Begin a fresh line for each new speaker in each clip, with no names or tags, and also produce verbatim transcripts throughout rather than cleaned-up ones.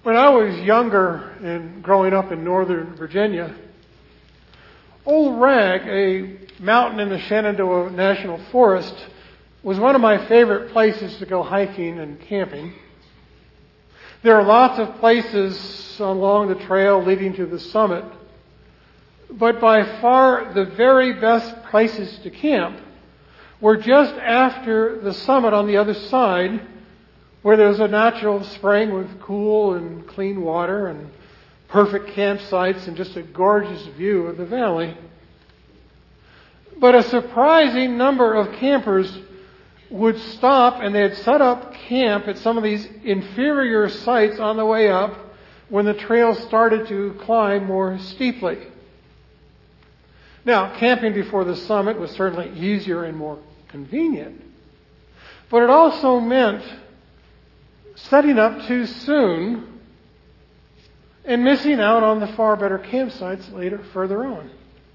When I was younger and growing up in Northern Virginia, Old Rag, a mountain in the Shenandoah National Forest, was one of my favorite places to go hiking and camping. There are lots of places along the trail leading to the summit, but by far the very best places to camp were just after the summit on the other side, where there was a natural spring with cool and clean water and perfect campsites and just a gorgeous view of the valley. But a surprising number of campers would stop and they'd set up camp at some of these inferior sites on the way up when the trail started to climb more steeply. Now, camping before the summit was certainly easier and more convenient, but it also meant setting up too soon and missing out on the far better campsites later, further on.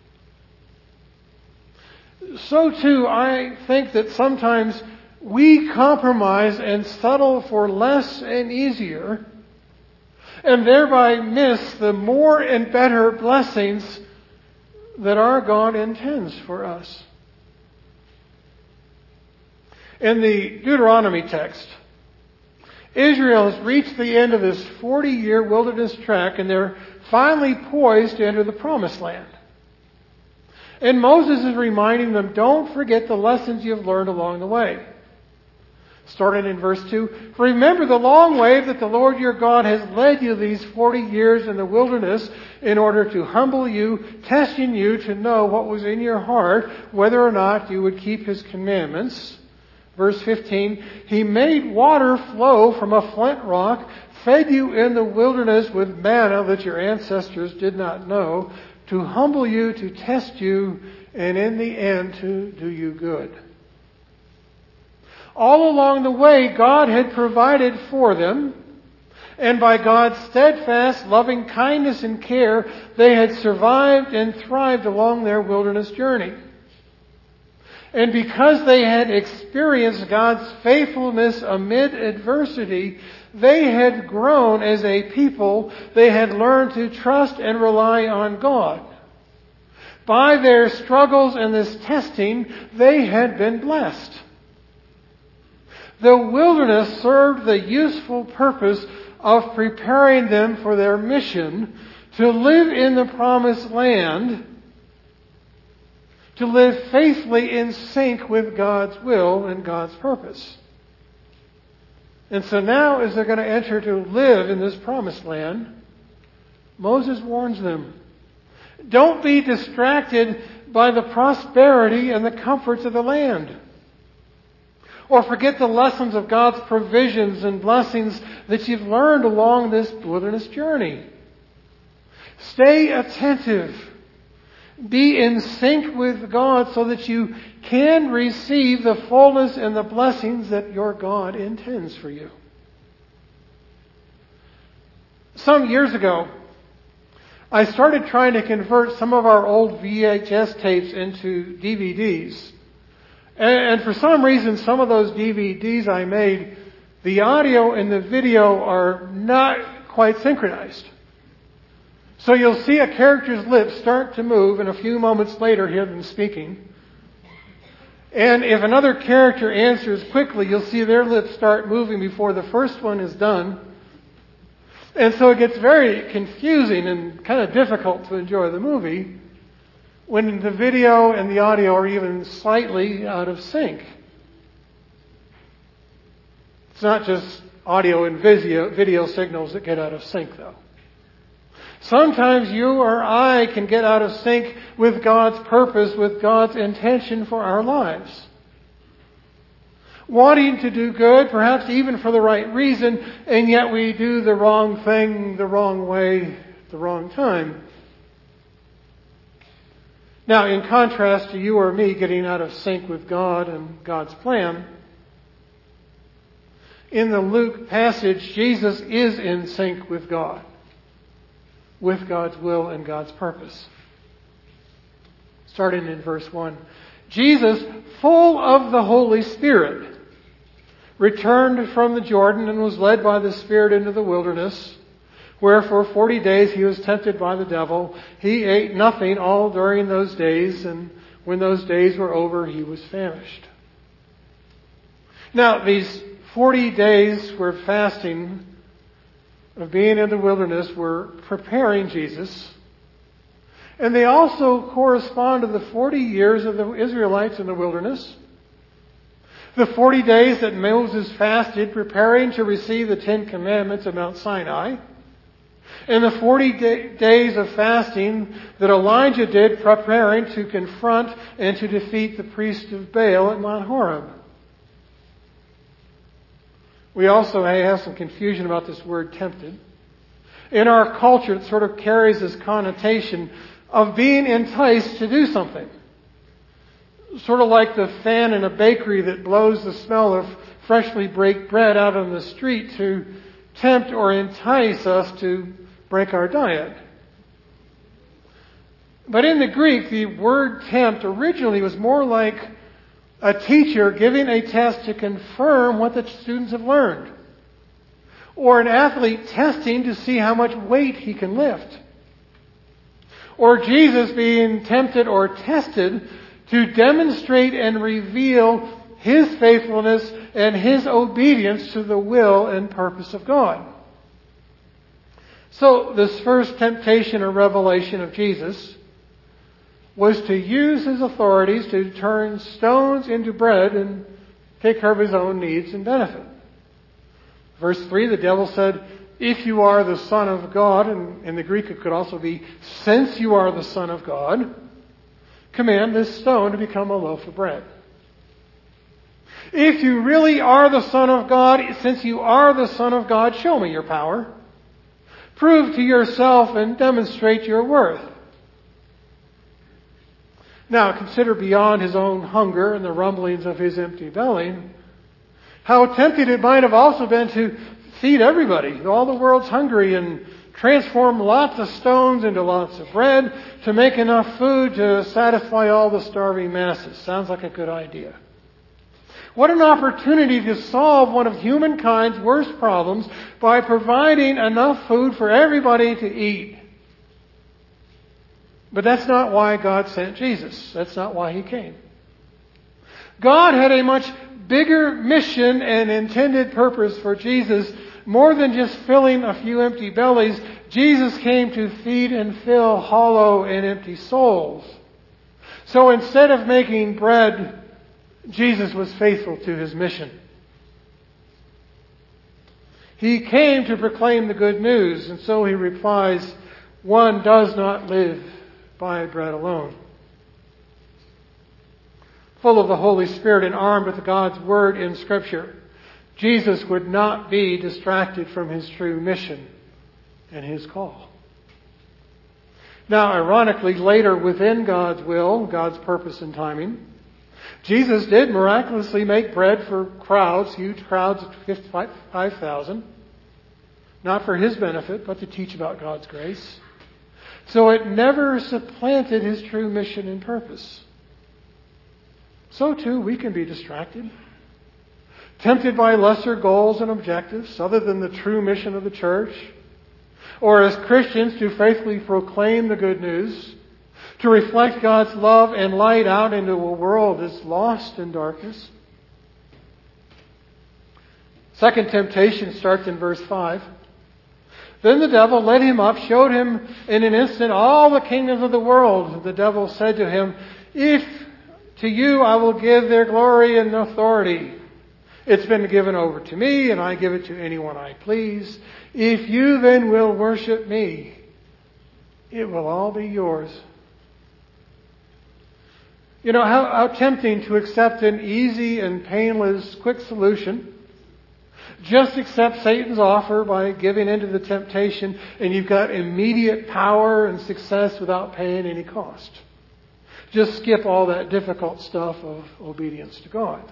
So too, I think that sometimes we compromise and settle for less and easier, and thereby miss the more and better blessings that our God intends for us. In the Deuteronomy text, Israel has reached the end of this forty-year wilderness trek, and they're finally poised to enter the Promised Land. And Moses is reminding them, don't forget the lessons you've learned along the way. Starting in verse two, remember the long way that the Lord your God has led you these forty years in the wilderness in order to humble you, testing you to know what was in your heart, whether or not you would keep His commandments. Verse fifteen, He made water flow from a flint rock, fed you in the wilderness with manna that your ancestors did not know, to humble you, to test you, and in the end to do you good. All along the way, God had provided for them, and by God's steadfast, loving kindness and care, they had survived and thrived along their wilderness journey. And because they had experienced God's faithfulness amid adversity, they had grown as a people. They had learned to trust and rely on God. By their struggles and this testing, they had been blessed. The wilderness served the useful purpose of preparing them for their mission to live in the Promised Land, to live faithfully in sync with God's will and God's purpose. And so now, as they're going to enter to live in this Promised Land, Moses warns them, don't be distracted by the prosperity and the comforts of the land, or forget the lessons of God's provisions and blessings that you've learned along this wilderness journey. Stay attentive. Be in sync with God so that you can receive the fullness and the blessings that your God intends for you. Some years ago, I started trying to convert some of our old V H S tapes into D V Ds. And for some reason, some of those D V Ds I made, the audio and the video are not quite synchronized. So you'll see a character's lips start to move, and a few moments later hear them speaking. And if another character answers quickly, you'll see their lips start moving before the first one is done. And so it gets very confusing and kind of difficult to enjoy the movie when the video and the audio are even slightly out of sync. It's not just audio and video, video signals that get out of sync, though. Sometimes you or I can get out of sync with God's purpose, with God's intention for our lives. Wanting to do good, perhaps even for the right reason, and yet we do the wrong thing the wrong way, the wrong time. Now, in contrast to you or me getting out of sync with God and God's plan, in the Luke passage, Jesus is in sync with God, with God's will and God's purpose. Starting in verse one. Jesus, full of the Holy Spirit, returned from the Jordan and was led by the Spirit into the wilderness where for forty days he was tempted by the devil. He ate nothing all during those days, and when those days were over, he was famished. Now, these forty days were fasting, of being in the wilderness, were preparing Jesus. And they also correspond to the forty years of the Israelites in the wilderness. The forty days that Moses fasted, preparing to receive the Ten Commandments at Mount Sinai. And the forty day, days of fasting that Elijah did, preparing to confront and to defeat the priest of Baal at Mount Horeb. We also have some confusion about this word tempted. In our culture, it sort of carries this connotation of being enticed to do something. Sort of like the fan in a bakery that blows the smell of freshly baked bread out on the street to tempt or entice us to break our diet. But in the Greek, the word tempt originally was more like a teacher giving a test to confirm what the students have learned. Or an athlete testing to see how much weight he can lift. Or Jesus being tempted or tested to demonstrate and reveal His faithfulness and His obedience to the will and purpose of God. So this first temptation or revelation of Jesus was to use His authorities to turn stones into bread and take care of His own needs and benefit. Verse three, the devil said, if you are the Son of God, and in the Greek it could also be, since you are the Son of God, command this stone to become a loaf of bread. If you really are the Son of God, since you are the Son of God, show me your power. Prove to yourself and demonstrate your worth. Now, consider beyond his own hunger and the rumblings of his empty belly, how tempted it might have also been to feed everybody. All the world's hungry, and transform lots of stones into lots of bread to make enough food to satisfy all the starving masses. Sounds like a good idea. What an opportunity to solve one of humankind's worst problems by providing enough food for everybody to eat. But that's not why God sent Jesus. That's not why He came. God had a much bigger mission and intended purpose for Jesus. More than just filling a few empty bellies, Jesus came to feed and fill hollow and empty souls. So instead of making bread, Jesus was faithful to His mission. He came to proclaim the good news, and so He replies, one does not live by bread alone. Full of the Holy Spirit and armed with God's Word in Scripture, Jesus would not be distracted from His true mission and His call. Now, ironically, later within God's will, God's purpose and timing, Jesus did miraculously make bread for crowds, huge crowds of fifty-five thousand, not for His benefit, but to teach about God's grace. So it never supplanted His true mission and purpose. So too, we can be distracted, tempted by lesser goals and objectives other than the true mission of the church, or as Christians to faithfully proclaim the good news, to reflect God's love and light out into a world that's lost in darkness. Second temptation starts in verse five. Then the devil led him up, showed him in an instant all the kingdoms of the world. The devil said to him, if to you I will give their glory and authority. It's been given over to me, and I give it to anyone I please. If you then will worship me, it will all be yours. You know, how, how tempting to accept an easy and painless, quick solution. Just accept Satan's offer by giving into the temptation, and you've got immediate power and success without paying any cost. Just skip all that difficult stuff of obedience to God.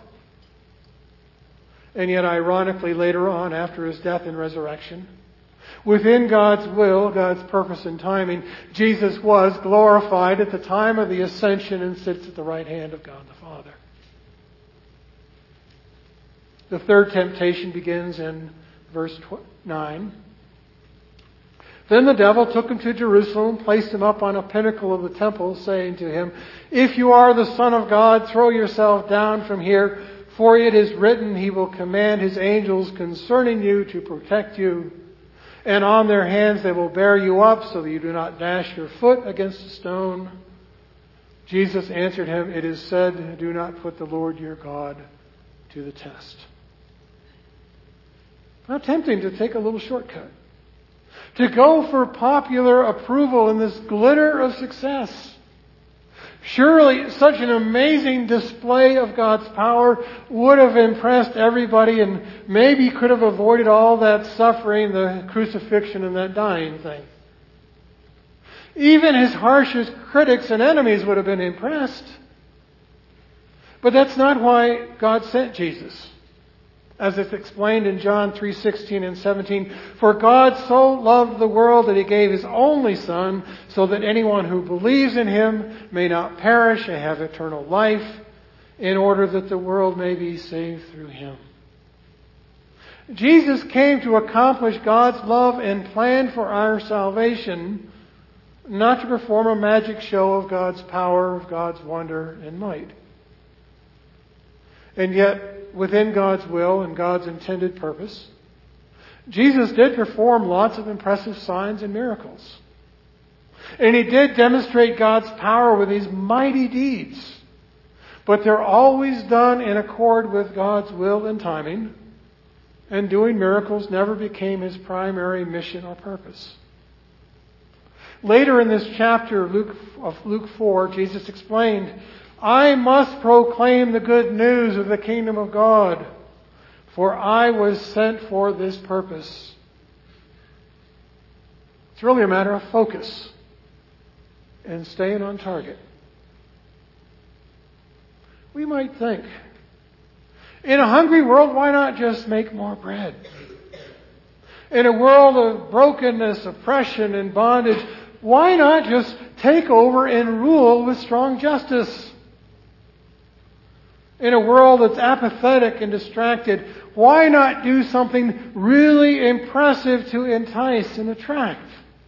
And yet, ironically, later on, after His death and resurrection, within God's will, God's purpose and timing, Jesus was glorified at the time of the ascension and sits at the right hand of God the Father. The third temptation begins in verse nine. Then the devil took him to Jerusalem, placed him up on a pinnacle of the temple, saying to him, "If you are the Son of God, throw yourself down from here, for it is written, He will command His angels concerning you to protect you. And on their hands they will bear you up, so that you do not dash your foot against a stone." Jesus answered him, "It is said, do not put the Lord your God to the test." How tempting to take a little shortcut. To go for popular approval in this glitter of success. Surely such an amazing display of God's power would have impressed everybody and maybe could have avoided all that suffering, the crucifixion and that dying thing. Even his harshest critics and enemies would have been impressed. But that's not why God sent Jesus. As it's explained in John three sixteen and seventeen, "For God so loved the world that He gave His only Son, so that anyone who believes in Him may not perish and have eternal life, in order that the world may be saved through Him." Jesus came to accomplish God's love and plan for our salvation, not to perform a magic show of God's power, of God's wonder and might. And yet, within God's will and God's intended purpose, Jesus did perform lots of impressive signs and miracles. And He did demonstrate God's power with these mighty deeds. But they're always done in accord with God's will and timing, and doing miracles never became His primary mission or purpose. Later in this chapter of Luke, of Luke four, Jesus explained, "I must proclaim the good news of the kingdom of God, for I was sent for this purpose." It's really a matter of focus and staying on target. We might think, in a hungry world, why not just make more bread? In a world of brokenness, oppression, and bondage, why not just take over and rule with strong justice? In a world that's apathetic and distracted, why not do something really impressive to entice and attract?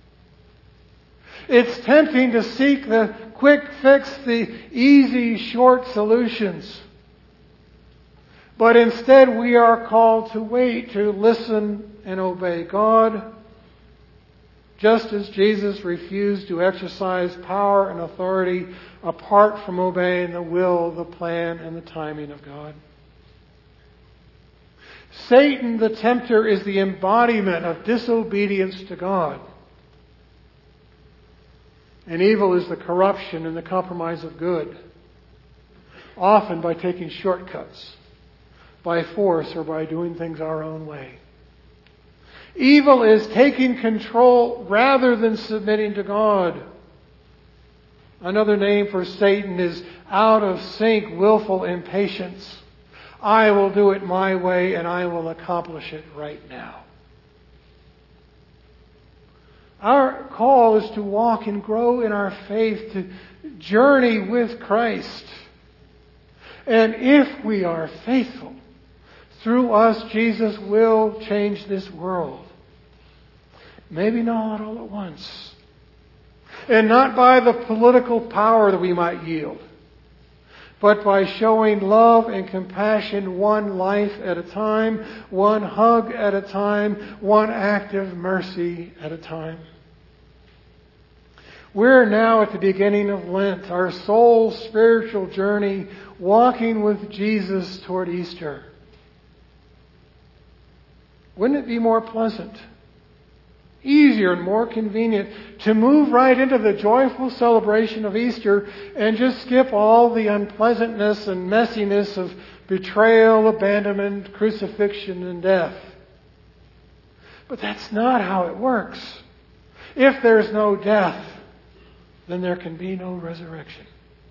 It's tempting to seek the quick fix, the easy, short solutions. But instead we are called to wait, to listen and obey God, just as Jesus refused to exercise power and authority apart from obeying the will, the plan, and the timing of God. Satan, the tempter, is the embodiment of disobedience to God. And evil is the corruption and the compromise of good, often by taking shortcuts, by force, or by doing things our own way. Evil is taking control rather than submitting to God. Another name for Satan is out of sync, willful impatience. I will do it my way and I will accomplish it right now. Our call is to walk and grow in our faith, to journey with Christ. And if we are faithful, through us, Jesus will change this world. Maybe not all at once. And not by the political power that we might yield, but by showing love and compassion one life at a time, one hug at a time, one act of mercy at a time. We're now at the beginning of Lent, our soul's spiritual journey, walking with Jesus toward Easter. Wouldn't it be more pleasant, easier, and more convenient to move right into the joyful celebration of Easter and just skip all the unpleasantness and messiness of betrayal, abandonment, crucifixion, and death? But that's not how it works. If there's no death, then there can be no resurrection.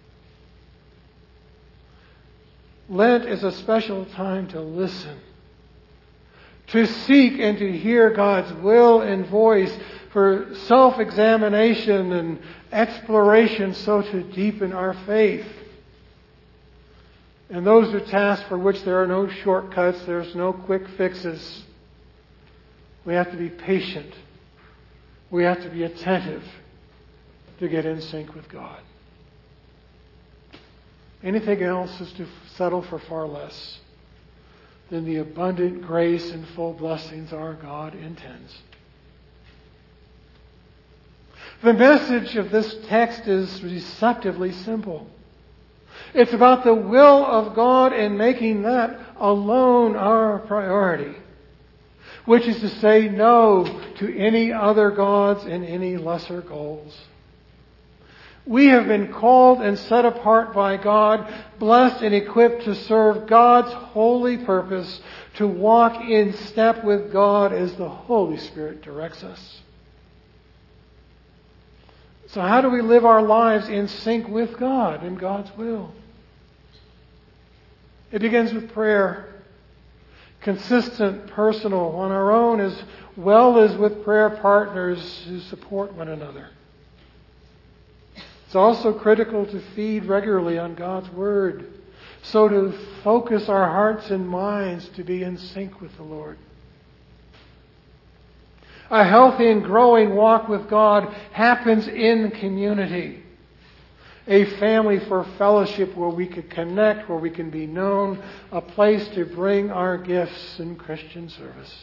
Lent is a special time to listen, to seek and to hear God's will and voice, for self-examination and exploration, so to deepen our faith. And those are tasks for which there are no shortcuts, there's no quick fixes. We have to be patient. we have to be attentive to get in sync with God. Anything else is to settle for far less than the abundant grace and full blessings our God intends. The message of this text is deceptively simple. It's about the will of God and making that alone our priority, which is to say no to any other gods and any lesser goals. We have been called and set apart by God, blessed and equipped to serve God's holy purpose, to walk in step with God as the Holy Spirit directs us. So how do we live our lives in sync with God and God's will? It begins with prayer. Consistent, personal, on our own as well as with prayer partners who support one another. It's also critical to feed regularly on God's Word, so to focus our hearts and minds to be in sync with the Lord. A healthy and growing walk with God happens in community. A family for fellowship where we can connect, where we can be known, a place to bring our gifts in Christian service.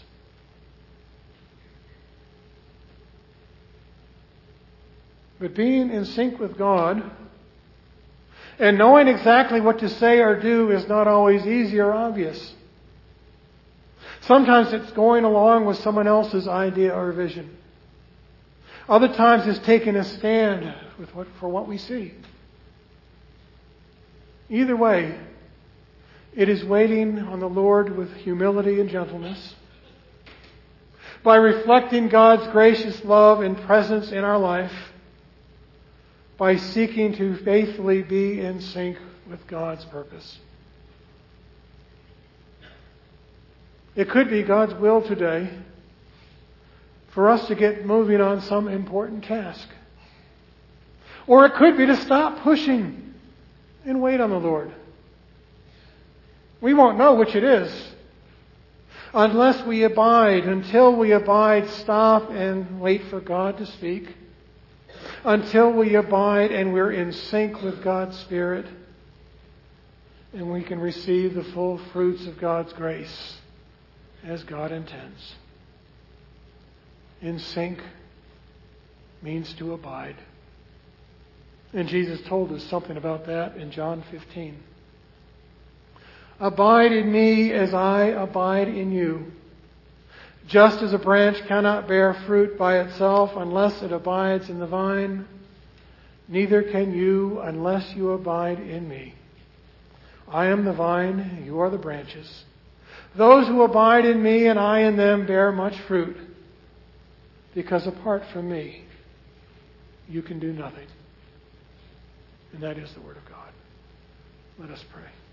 But being in sync with God and knowing exactly what to say or do is not always easy or obvious. Sometimes it's going along with someone else's idea or vision. Other times it's taking a stand with what, for what we see. Either way, it is waiting on the Lord with humility and gentleness. By reflecting God's gracious love and presence in our life, by seeking to faithfully be in sync with God's purpose. It could be God's will today for us to get moving on some important task. Or it could be to stop pushing and wait on the Lord. We won't know which it is unless we abide. Until we abide, stop and wait for God to speak. Until we abide and we're in sync with God's Spirit and we can receive the full fruits of God's grace as God intends. In sync means to abide. And Jesus told us something about that in John fifteen. Abide in me as I abide in you. Just as a branch cannot bear fruit by itself unless it abides in the vine, neither can you unless you abide in me. I am the vine, you are the branches. Those who abide in me and I in them bear much fruit, because apart from me, you can do nothing. And that is the Word of God. Let us pray.